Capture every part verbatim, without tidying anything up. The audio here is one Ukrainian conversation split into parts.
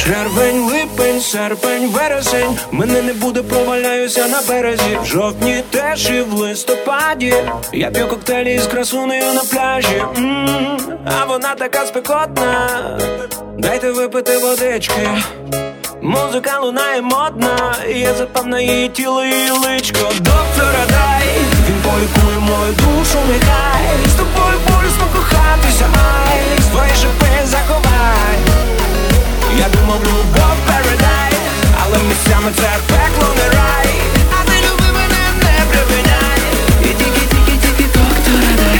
Червень, липень, серпень, вересень, мене не буде, проваляюся на березі. В жовтні теж і в листопаді я п'ю коктейлі з красунею на пляжі. М-м, а вона така спекотна, дайте випити водички. Музика лунає модна, я запав на її тіло і личко. Доктора дай, він полікує мою душу, нехай з тобою болісно кохатися, ай, свої шипи заховай. Я думав, любов парадайз, але місцями це пекло, не рай. А ти люби мене, не припиняй, і тільки-тільки-тільки доктора дай.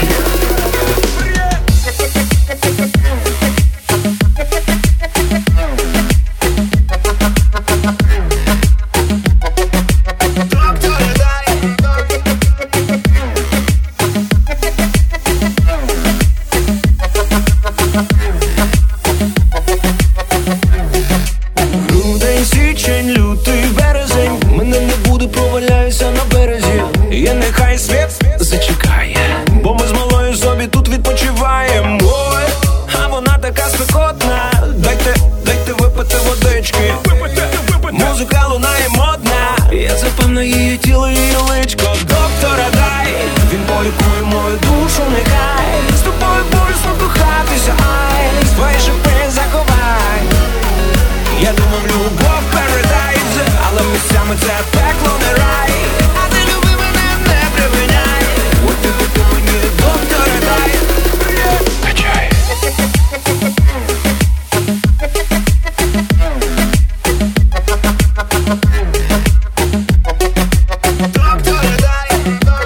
Січень, лютий, березень, мене не буде, проваляюся на березі. І нехай світ зачекає, бо ми з малою собі тут відпочиваємо. Ой, а вона така спекотна, дайте, дайте випити водички. Музика лунає модна, я запав на її тіло і личко. Доктора дай, він полікує мою душу, нехай з тобою болісно кохатися, ай, свої шипи заховай. Я думав, любов парадайз, але місцями це пекло, не рай. А ти люби мене, не припиняй, ой, ти ти мені доктора дай. Качай. Доктора дай.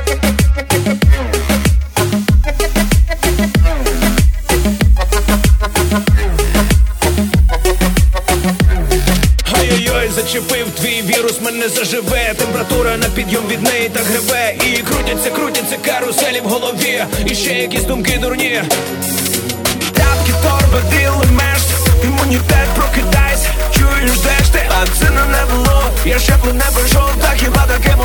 Ой-ой-ой, зачепив твій вірус, мене заживе. Температура на підйом від неї так гребе. І крутяться, крутяться каруселі в голові. І ще якісь думки дурні. Тапки, торби, діли, меж. Імунітет, прокидайся. Чуєш, де ж ти? А це не було. Я ще б не прийшов, так хіба таке